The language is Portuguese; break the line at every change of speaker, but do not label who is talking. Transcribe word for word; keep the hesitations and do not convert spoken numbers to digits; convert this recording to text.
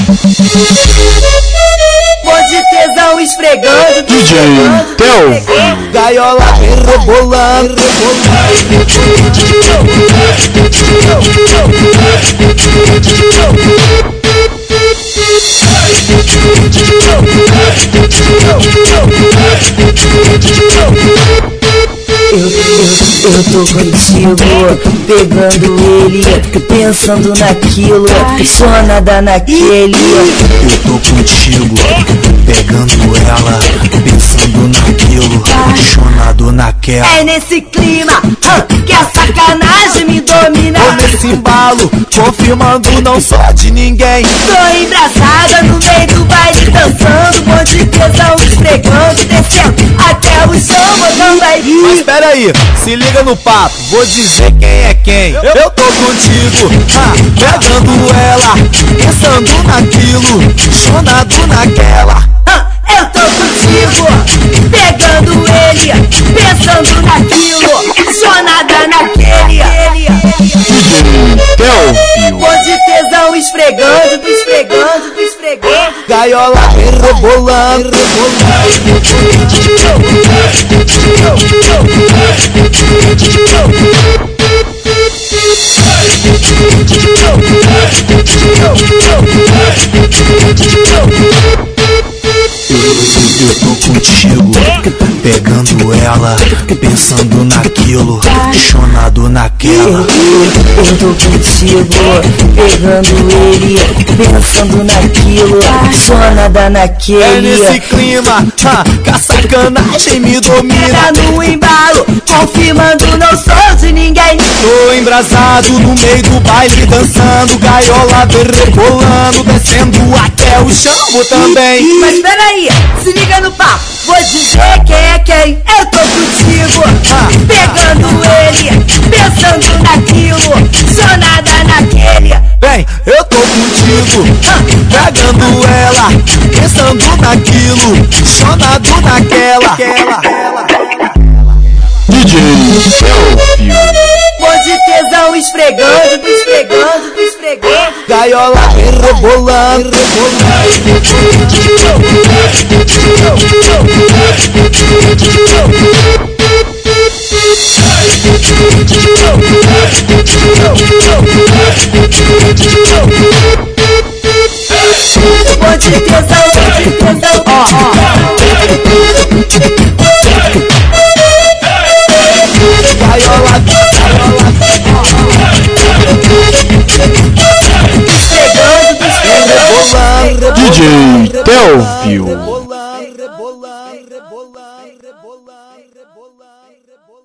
Monte tesão esfregando,
D J Theo,
gaiola rebolando, Eu, eu, eu tô contigo, pegando ele, pensando naquilo, só nada naquele.
Eu tô contigo, pegando ela, pensando naquilo, apaixonado naquela.
É nesse clima hum, que a sacanagem me domina.
Tô nesse embalo, confirmando não sou de ninguém.
Tô embraçada no meio do baile, dançando, monte de tesão esfregando, descendo até o chão, botando aí.
Mas pera aí, se liga no papo, vou dizer quem é quem. Eu, eu tô contigo, ha, pegando ela, pensando naquilo, chonado naquela.
Hum, eu tô contigo, pegando ele, pensando naquilo, chonada naquele.
Theo,
Monte de tesão esfregando, esfregando, esfregando,
gaiola rebolando, eu tô contigo, pegando ela, pensando naquilo, apaixonado naquela.
Eu tô contigo, pegando ele, pensando naquilo, só nada naquele.
É nesse clima, ha, que a sacanagem me domina.
Tá no embalo, confirmando não sou de ninguém.
Tô embrasado no meio do baile, dançando, gaiola rebolando, descendo até o chão também.
Mas peraí, se liga no papo, vou dizer quem é quem. Eu tô contigo, pegando ele, pensando naquilo, só nada naquele.
Bem, eu tô contigo, pegando ela, pensando naquilo, chonado naquela.
D J Theo,
Monte de tesão esfregando, esfregando, esfregando,
gaiola rebolando,
monte de tesão, monte de tesão, ó, ó.
gaiola,
Esfregando, esfregando,
D J Theo.
rebolando, rebolando, rebolando, rebolando, rebolando.